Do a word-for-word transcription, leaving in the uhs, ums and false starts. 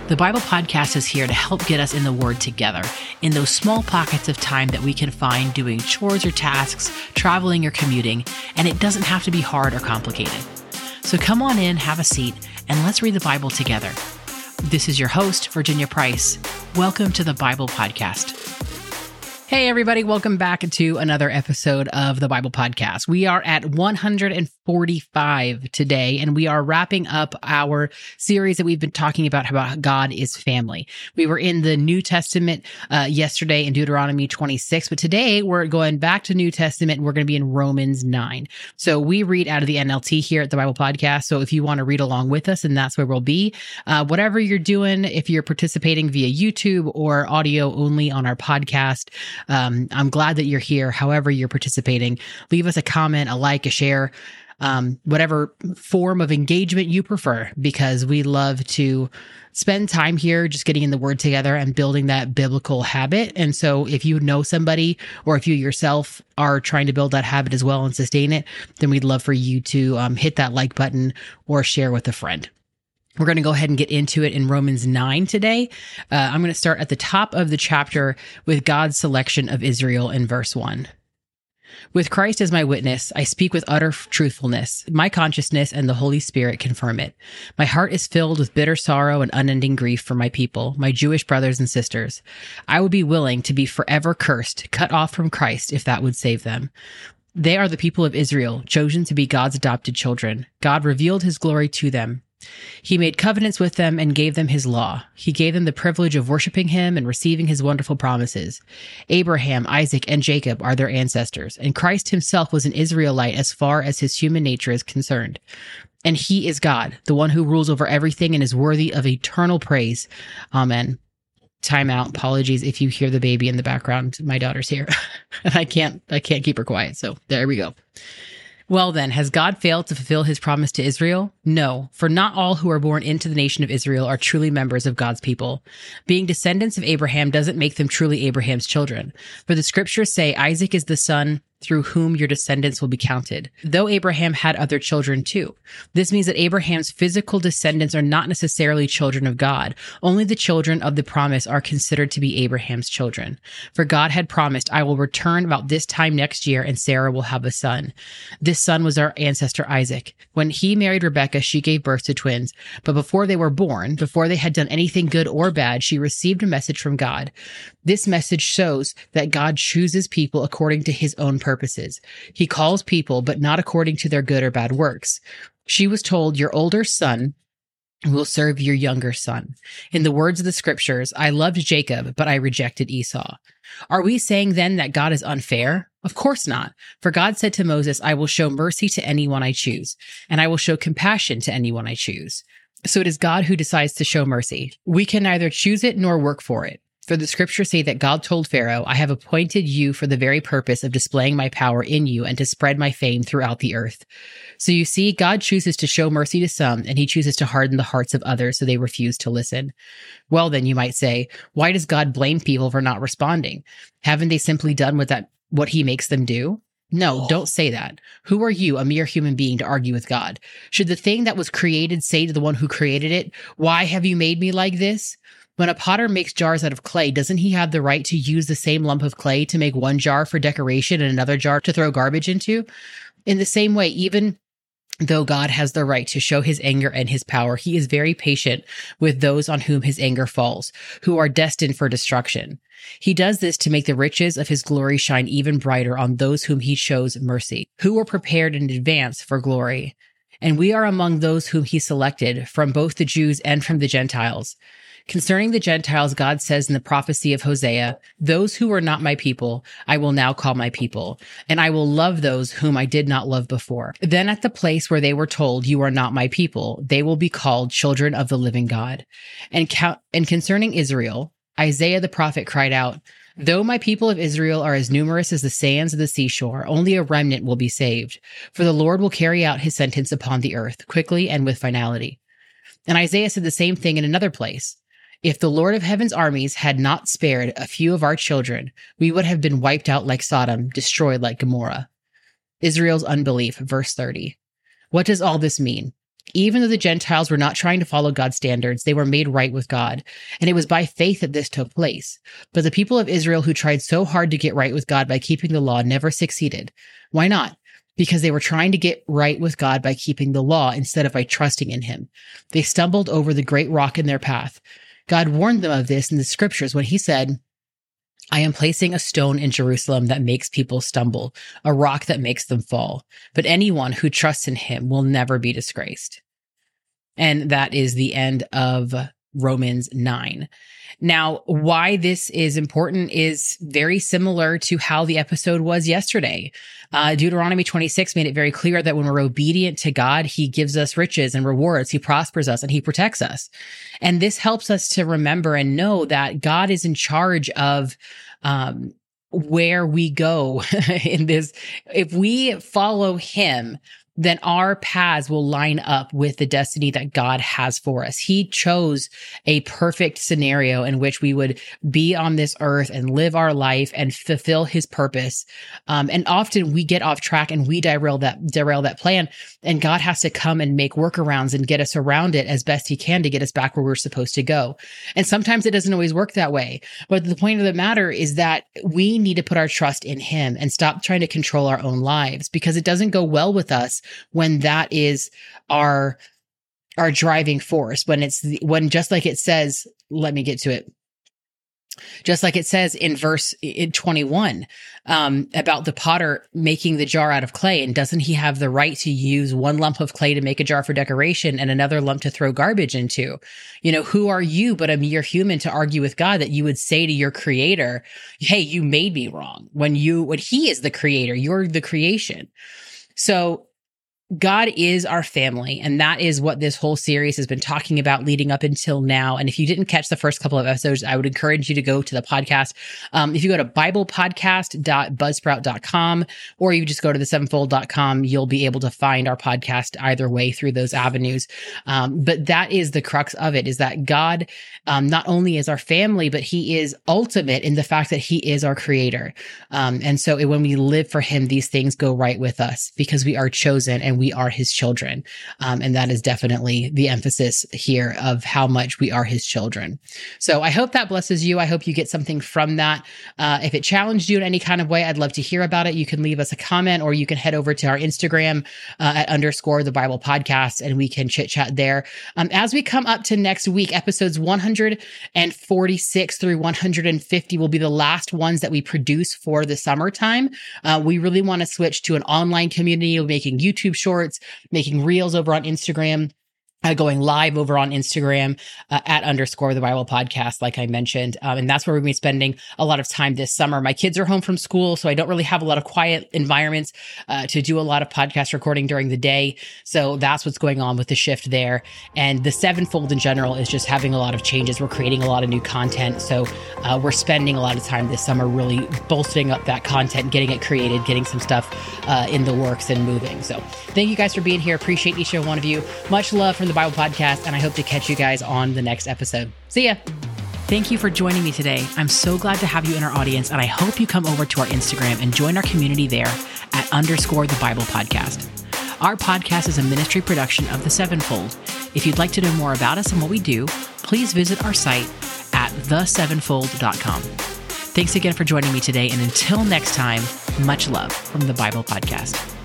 The Bible Podcast is here to help get us in the Word together, in those small pockets of time that we can find doing chores or tasks, traveling or commuting, and it doesn't have to be hard or complicated. So come on in, have a seat, and let's read the Bible together. This is your host, Virginia Price. Welcome to the Bible Podcast. Hey everybody, welcome back to another episode of the Bible Podcast. We are at one hundred forty-five today, and we are wrapping up our series that we've been talking about, how God is family. We were in the New Testament uh, yesterday in Deuteronomy twenty-six, but today we're going back to New Testament and we're going to be in Romans nine. So we read out of the N L T here at the Bible Podcast. So if you want to read along with us, and that's where we'll be. Uh, whatever you're doing, if you're participating via YouTube or audio only on our podcast, Um, I'm glad that you're here. However you're participating, leave us a comment, a like, a share, um, whatever form of engagement you prefer, because we love to spend time here just getting in the Word together and building that biblical habit. And so if you know somebody, or if you yourself are trying to build that habit as well and sustain it, then we'd love for you to um, hit that like button or share with a friend. We're going to go ahead and get into it in Romans nine today. Uh, I'm going to start at the top of the chapter with God's selection of Israel in verse one. With Christ as my witness, I speak with utter truthfulness. My consciousness and the Holy Spirit confirm it. My heart is filled with bitter sorrow and unending grief for my people, my Jewish brothers and sisters. I would be willing to be forever cursed, cut off from Christ, if that would save them. They are the people of Israel, chosen to be God's adopted children. God revealed his glory to them. He made covenants with them and gave them his law. He gave them the privilege of worshiping him and receiving his wonderful promises. Abraham, Isaac, and Jacob are their ancestors, and Christ himself was an Israelite as far as his human nature is concerned. And he is God, the one who rules over everything and is worthy of eternal praise. Amen. Time out. Apologies if you hear the baby in the background. My daughter's here. and I can't, I can't keep her quiet. So there we go. Well then, has God failed to fulfill his promise to Israel? No, for not all who are born into the nation of Israel are truly members of God's people. Being descendants of Abraham doesn't make them truly Abraham's children. For the scriptures say Isaac is the son through whom your descendants will be counted, though Abraham had other children too. This means that Abraham's physical descendants are not necessarily children of God. Only the children of the promise are considered to be Abraham's children. For God had promised, I will return about this time next year and Sarah will have a son. This son was our ancestor Isaac. When he married Rebekah, she gave birth to twins. But before they were born, before they had done anything good or bad, she received a message from God. This message shows that God chooses people according to his own purposes. He calls people, but not according to their good or bad works. She was told, your older son will serve your younger son. In the words of the scriptures, I loved Jacob, but I rejected Esau. Are we saying then that God is unfair? Of course not. For God said to Moses, I will show mercy to anyone I choose, and I will show compassion to anyone I choose. So it is God who decides to show mercy. We can neither choose it nor work for it. For the scriptures say that God told Pharaoh, I have appointed you for the very purpose of displaying my power in you and to spread my fame throughout the earth. So you see, God chooses to show mercy to some, and he chooses to harden the hearts of others so they refuse to listen. Well, then you might say, why does God blame people for not responding? Haven't they simply done what that what he makes them do? No, don't say that. Who are you, a mere human being, to argue with God? Should the thing that was created say to the one who created it, why have you made me like this? When a potter makes jars out of clay, doesn't he have the right to use the same lump of clay to make one jar for decoration and another jar to throw garbage into? In the same way, even though God has the right to show his anger and his power, he is very patient with those on whom his anger falls, who are destined for destruction. He does this to make the riches of his glory shine even brighter on those whom he shows mercy, who were prepared in advance for glory. And we are among those whom he selected, from both the Jews and from the Gentiles. Concerning the Gentiles, God says in the prophecy of Hosea, those who were not my people, I will now call my people, and I will love those whom I did not love before. Then at the place where they were told, you are not my people, they will be called children of the living God. And, count- and concerning Israel, Isaiah the prophet cried out, though my people of Israel are as numerous as the sands of the seashore, only a remnant will be saved. For the Lord will carry out his sentence upon the earth, quickly and with finality. And Isaiah said the same thing in another place. If the Lord of heaven's armies had not spared a few of our children, we would have been wiped out like Sodom, destroyed like Gomorrah. Israel's unbelief, verse thirty. What does all this mean? even though the Gentiles were not trying to follow God's standards, they were made right with God. And it was by faith that this took place. But the people of Israel who tried so hard to get right with God by keeping the law never succeeded. Why not? Because they were trying to get right with God by keeping the law instead of by trusting in him. They stumbled over the great rock in their path. God warned them of this in the scriptures when he said, I am placing a stone in Jerusalem that makes people stumble, a rock that makes them fall. But anyone who trusts in him will never be disgraced. And that is the end of Romans nine. Now, why this is important is very similar to how the episode was yesterday. Uh, Deuteronomy twenty-six made it very clear that when we're obedient to God, he gives us riches and rewards, he prospers us, and he protects us. And this helps us to remember and know that God is in charge of um, where we go in this. If we follow him, then our paths will line up with the destiny that God has for us. He chose a perfect scenario in which we would be on this earth and live our life and fulfill his purpose. Um, and often we get off track and we derail that, derail that plan. And God has to come and make workarounds and get us around it as best he can to get us back where we're supposed to go. And sometimes it doesn't always work that way. But the point of the matter is that we need to put our trust in him and stop trying to control our own lives, because it doesn't go well with us when that is our, our driving force, when it's, the, when just like it says, let me get to it. Just like it says in verse in twenty-one, um, about the potter making the jar out of clay. And doesn't he have the right to use one lump of clay to make a jar for decoration and another lump to throw garbage into? You know, who are you but a mere human to argue with God that you would say to your creator, hey, you made me wrong, when you, when he is the creator, you're the creation. So God is our family, and that is what this whole series has been talking about leading up until now. And if you didn't catch the first couple of episodes, I would encourage you to go to the podcast. Um, if you go to bible podcast dot buzzsprout dot com, or you just go to the sevenfold dot com, you'll be able to find our podcast either way through those avenues. Um, but that is the crux of it, is that God um, not only is our family, but he is ultimate in the fact that he is our creator. Um, and so when we live for him, these things go right with us because we are chosen and we are his children. Um, and that is definitely the emphasis here of how much we are his children. So I hope that blesses you. I hope you get something from that. Uh, if it challenged you in any kind of way, I'd love to hear about it. You can leave us a comment, or you can head over to our Instagram uh, at underscore the Bible podcast, and we can chit chat there. Um, as we come up to next week, episodes one hundred forty-six through one hundred fifty will be the last ones that we produce for the summertime. Uh, we really want to switch to an online community of making YouTube shorts, making reels over on Instagram, Uh, going live over on Instagram uh, at underscore the Bible podcast, like I mentioned. Um, and that's where we're going to be spending a lot of time this summer. My kids are home from school, so I don't really have a lot of quiet environments uh, to do a lot of podcast recording during the day. So that's what's going on with the shift there. And the Sevenfold in general is just having a lot of changes. We're creating a lot of new content. So uh, we're spending a lot of time this summer really bolstering up that content, getting it created, getting some stuff uh, in the works and moving. So thank you guys for being here. Appreciate each and one of you. Much love from the Bible Podcast, and I hope to catch you guys on the next episode. See ya. Thank you for joining me today. I'm so glad to have you in our audience, and I hope you come over to our Instagram and join our community there at underscore the Bible Podcast. Our podcast is a ministry production of the Sevenfold. If you'd like to know more about us and what we do, please visit our site at the sevenfold dot com. Thanks again for joining me today, and until next time, much love from the Bible Podcast.